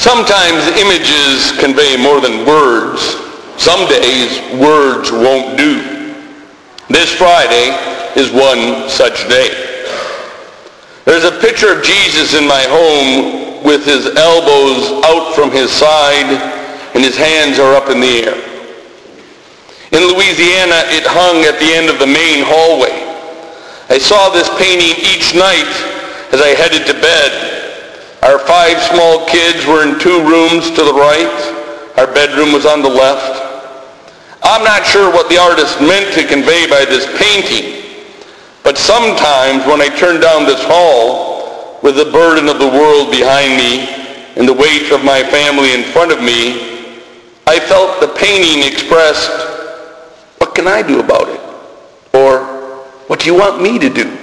Sometimes images convey more than words. Some days words won't do. This Friday is one such day. There's a picture of Jesus in my home with his elbows out from his side and his hands are up in the air. In Louisiana, it hung at the end of the main hallway. I saw this painting each night as I headed to bed. Our 5 small kids were in 2 rooms to the right. Our bedroom was on the left. I'm not sure what the artist meant to convey by this painting, but sometimes when I turn down this hall with the burden of the world behind me and the weight of my family in front of me, I felt the painting expressed, what can I do about it? Or, what do you want me to do?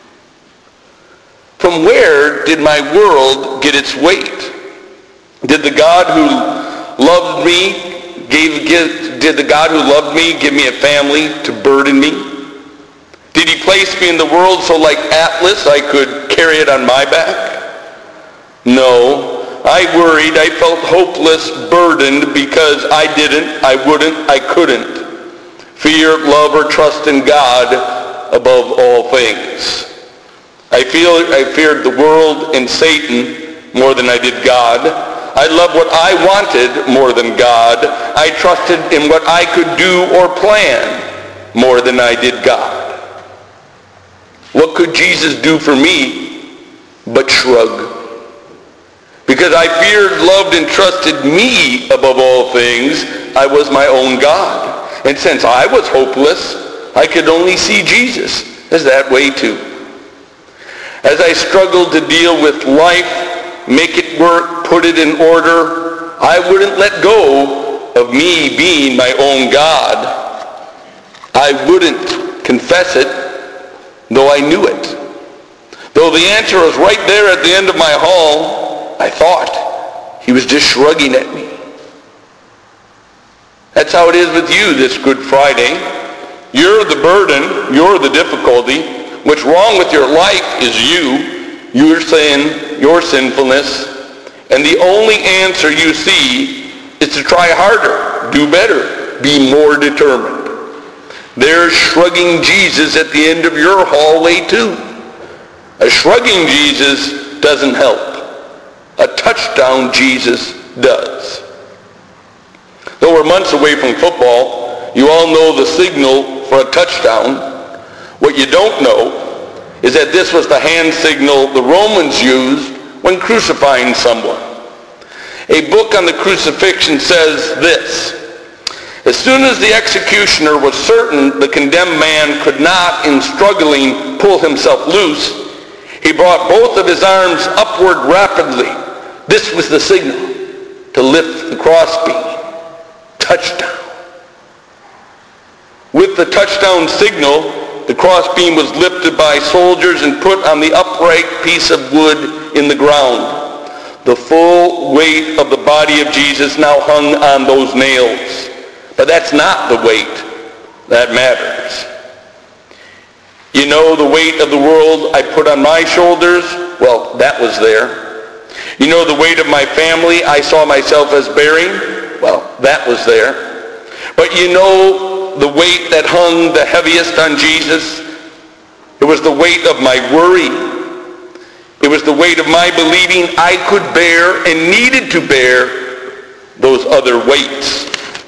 From where did my world get its weight? Did the God who loved me give me a family to burden me? Did he place me in the world so like Atlas I could carry it on my back? No, I worried, I felt hopeless, burdened because I didn't, I wouldn't, I couldn't fear, love, or trust in God above all things. I feared the world and Satan more than I did God. I loved what I wanted more than God. I trusted in what I could do or plan more than I did God. What could Jesus do for me but shrug? Because I feared, loved, and trusted me above all things, I was my own God. And since I was hopeless, I could only see Jesus as that way too. As I struggled to deal with life, make it work, put it in order, I wouldn't let go of me being my own God. I wouldn't confess it, though I knew it. Though the answer was right there at the end of my hall, I thought he was just shrugging at me. That's how it is with you this Good Friday. You're the burden, you're the difficulty. What's wrong with your life is your sin, your sinfulness, and the only answer you see is to try harder, do better, be more determined. There's shrugging Jesus at the end of your hallway too. A shrugging Jesus doesn't help. A touchdown Jesus does. Though we're months away from football, you all know the signal for a touchdown. What you don't know is that this was the hand signal the Romans used when crucifying someone. A book on the crucifixion says this: as soon as the executioner was certain the condemned man could not, in struggling, pull himself loose, he brought both of his arms upward rapidly. This was the signal to lift the crossbeam. Touchdown. With the touchdown signal, the crossbeam was lifted by soldiers and put on the upright piece of wood in the ground. The full weight of the body of Jesus now hung on those nails. But that's not the weight that matters. You know the weight of the world I put on my shoulders? Well, that was there. You know the weight of my family I saw myself as bearing? Well, that was there. But you know the weight that hung the heaviest on Jesus? It was the weight of my worry. It was the weight of my believing I could bear and needed to bear those other weights.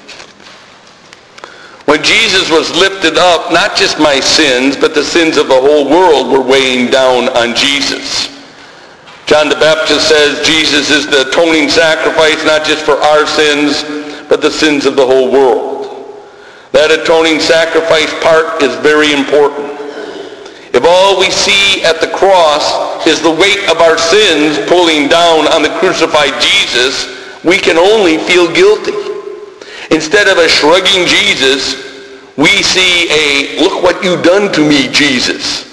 When Jesus was lifted up, not just my sins, but the sins of the whole world were weighing down on Jesus. John the Baptist says Jesus is the atoning sacrifice, not just for our sins, but the sins of the whole world. That atoning sacrifice part is very important. If all we see at the cross is the weight of our sins pulling down on the crucified Jesus, we can only feel guilty. Instead of a shrugging Jesus, we see a look what you've done to me Jesus.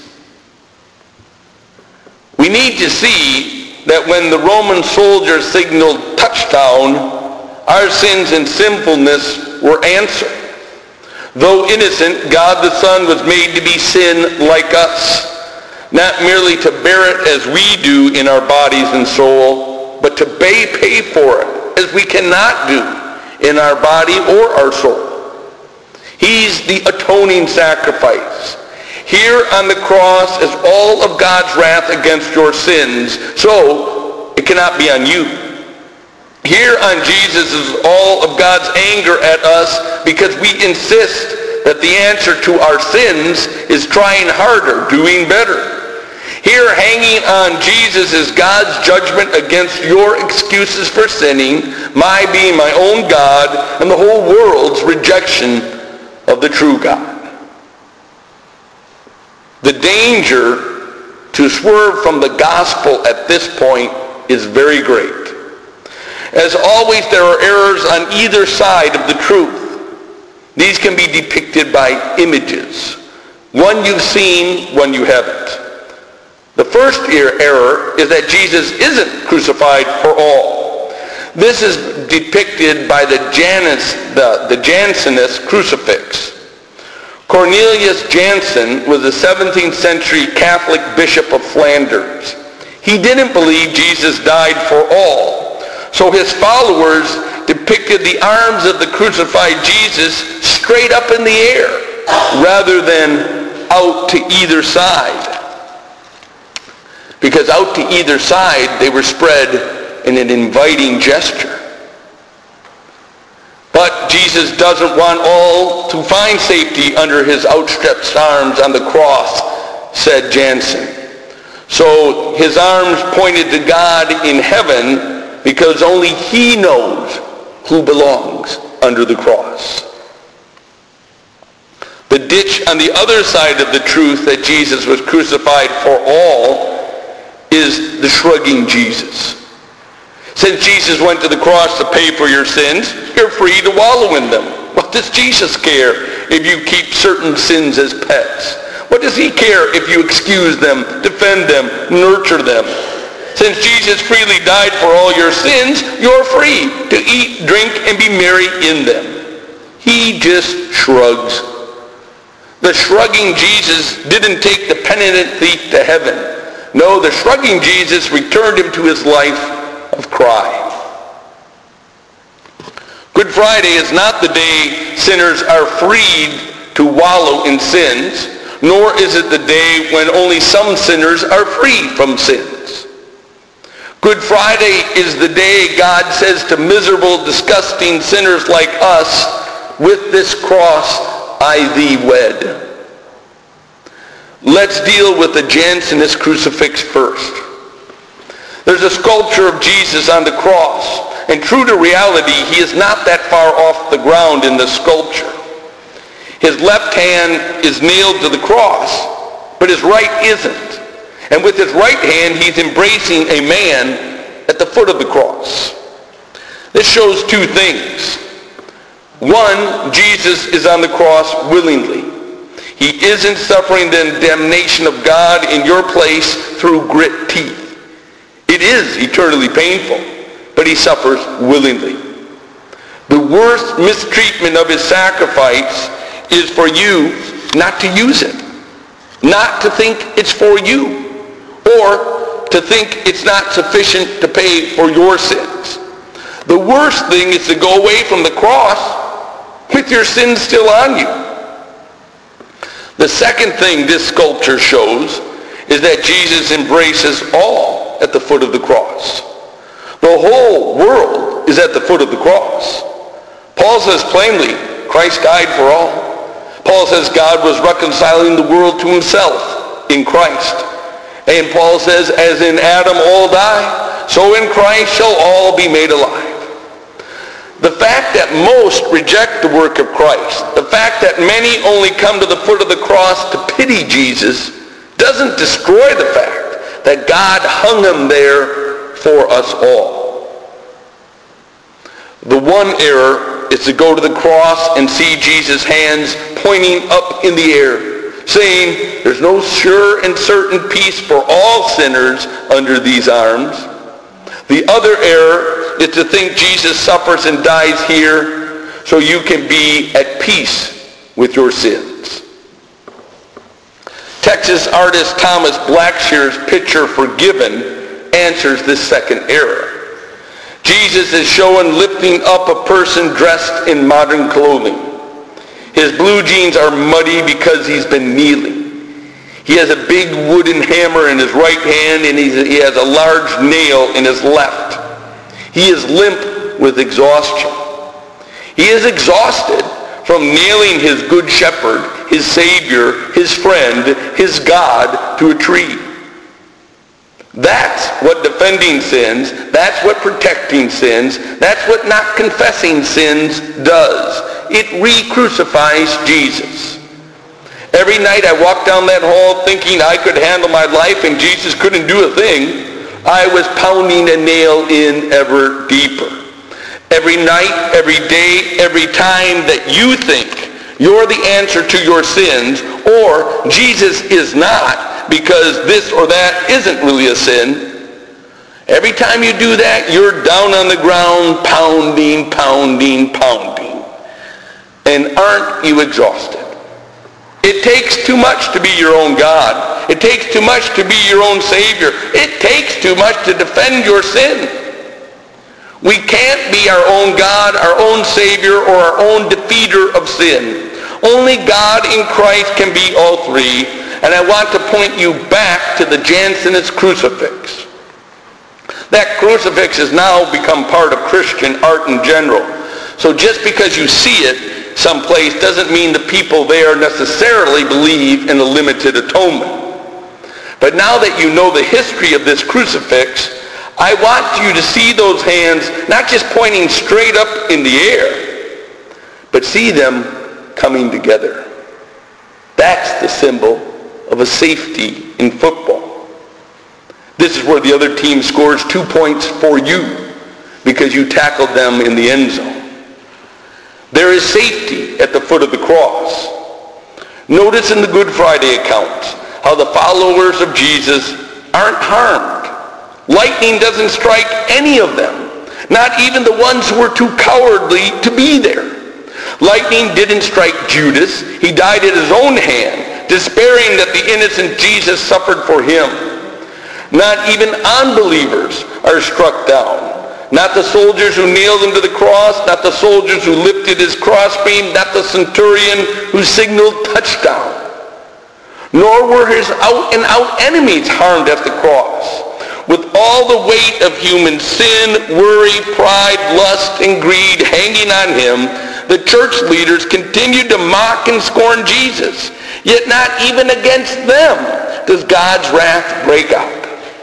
We need to see that when the Roman soldiers signaled touchdown, our sins and sinfulness were answered. Though innocent, God the Son was made to be sin like us, not merely to bear it as we do in our bodies and soul, but to pay for it, as we cannot do in our body or our soul. He's the atoning sacrifice. Here on the cross is all of God's wrath against your sins, so it cannot be on you. Here on Jesus is all of God's anger at us because we insist that the answer to our sins is trying harder, doing better. Here hanging on Jesus is God's judgment against your excuses for sinning, my being my own God, and the whole world's rejection of the true God. The danger to swerve from the gospel at this point is very great. As always, there are errors on either side of the truth. These can be depicted by images. One you've seen, one you haven't. The first error is that Jesus isn't crucified for all. This is depicted by the Jansenist crucifix. Cornelius Jansen was a 17th century Catholic bishop of Flanders. He didn't believe Jesus died for all, so his followers depicted the arms of the crucified Jesus straight up in the air rather than out to either side. Because out to either side they were spread in an inviting gesture. But Jesus doesn't want all to find safety under his outstretched arms on the cross, said Jansen. So his arms pointed to God in heaven because only he knows who belongs under the cross. The ditch on the other side of the truth that Jesus was crucified for all is the shrugging Jesus. Since Jesus went to the cross to pay for your sins, you're free to wallow in them. What does Jesus care if you keep certain sins as pets? What does he care if you excuse them, defend them, nurture them? Since Jesus freely died for all your sins, you're free to eat, drink, and be merry in them. He just shrugs. The shrugging Jesus didn't take the penitent thief to heaven. No, the shrugging Jesus returned him to his life of crime. Good Friday is not the day sinners are freed to wallow in sins, nor is it the day when only some sinners are free from sins. Good Friday is the day God says to miserable, disgusting sinners like us, with this cross I thee wed. Let's deal with the Jansenist crucifix first. There's a sculpture of Jesus on the cross, and true to reality, he is not that far off the ground in the sculpture. His left hand is nailed to the cross, but his right isn't. And with his right hand, he's embracing a man at the foot of the cross. This shows two things. One, Jesus is on the cross willingly. He isn't suffering the damnation of God in your place through grit teeth. It is eternally painful, but he suffers willingly. The worst mistreatment of his sacrifice is for you not to use it, not to think it's for you, or to think it's not sufficient to pay for your sins. The worst thing is to go away from the cross with your sins still on you. The second thing this sculpture shows is that Jesus embraces all at the foot of the cross. The whole world is at the foot of the cross. Paul says plainly, Christ died for all. Paul says God was reconciling the world to himself in Christ. And Paul says, as in Adam all die, so in Christ shall all be made alive. The fact that most reject the work of Christ, the fact that many only come to the foot of the cross to pity Jesus, doesn't destroy the fact that God hung him there for us all. The one error is to go to the cross and see Jesus' hands pointing up in the air, saying, there's no sure and certain peace for all sinners under these arms. The other error is to think Jesus suffers and dies here so you can be at peace with your sins. Texas artist Thomas Blackshear's picture Forgiven answers this second error. Jesus is shown lifting up a person dressed in modern clothing. His blue jeans are muddy because he's been kneeling. He has a big wooden hammer in his right hand, and he has a large nail in his left. He is limp with exhaustion. He is exhausted from nailing his good shepherd, his Savior, his friend, his God to a tree. That's what defending sins, that's what protecting sins, that's what not confessing sins does. It re-crucifies Jesus. Every night I walked down that hall thinking I could handle my life and Jesus couldn't do a thing. I was pounding a nail in ever deeper. Every night, every day, every time that you think you're the answer to your sins, or Jesus is not, because this or that isn't really a sin. Every time you do that, you're down on the ground pounding. And aren't you exhausted? It takes too much to be your own God. It takes too much to be your own Savior. It takes too much to defend your sin. We can't be our own God, our own Savior, or our own defeater of sin. Only God in Christ can be all three. And I want to point you back to the Jansenist crucifix. That crucifix has now become part of Christian art in general. So just because you see it someplace doesn't mean the people there necessarily believe in a limited atonement. But now that you know the history of this crucifix, I want you to see those hands not just pointing straight up in the air, but see them coming together. That's the symbol of a safety in football. This is where the other team scores 2 points for you because you tackled them in the end zone. There is safety at the foot of the cross. Notice in the Good Friday account how the followers of Jesus aren't harmed. Lightning doesn't strike any of them, not even the ones who were too cowardly to be there. Lightning didn't strike Judas. He died at his own hand, despairing that the innocent Jesus suffered for him. Not even unbelievers are struck down. Not the soldiers who nailed him to the cross, not the soldiers who lifted his crossbeam, not the centurion who signaled touchdown. Nor were his out-and-out enemies harmed at the cross. With all the weight of human sin, worry, pride, lust, and greed hanging on him, the church leaders continued to mock and scorn Jesus. Yet not even against them does God's wrath break out.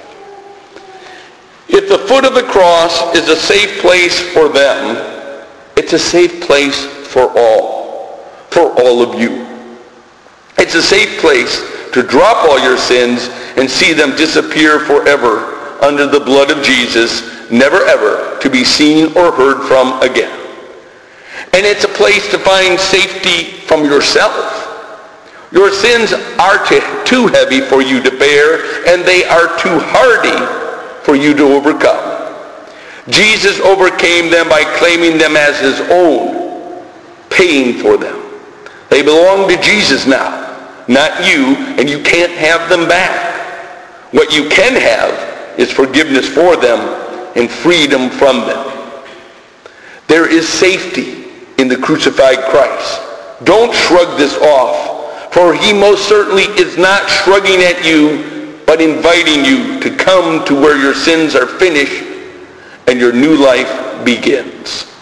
If the foot of the cross is a safe place for them, it's a safe place for all of you. It's a safe place to drop all your sins and see them disappear forever under the blood of Jesus, never ever to be seen or heard from again. And it's a place to find safety from yourself. Your sins are too heavy for you to bear, and they are too hardy for you to overcome. Jesus overcame them by claiming them as his own, paying for them. They belong to Jesus now, not you, and you can't have them back. What you can have is forgiveness for them and freedom from them. There is safety in the crucified Christ. Don't shrug this off, for he most certainly is not shrugging at you, but inviting you to come to where your sins are finished and your new life begins.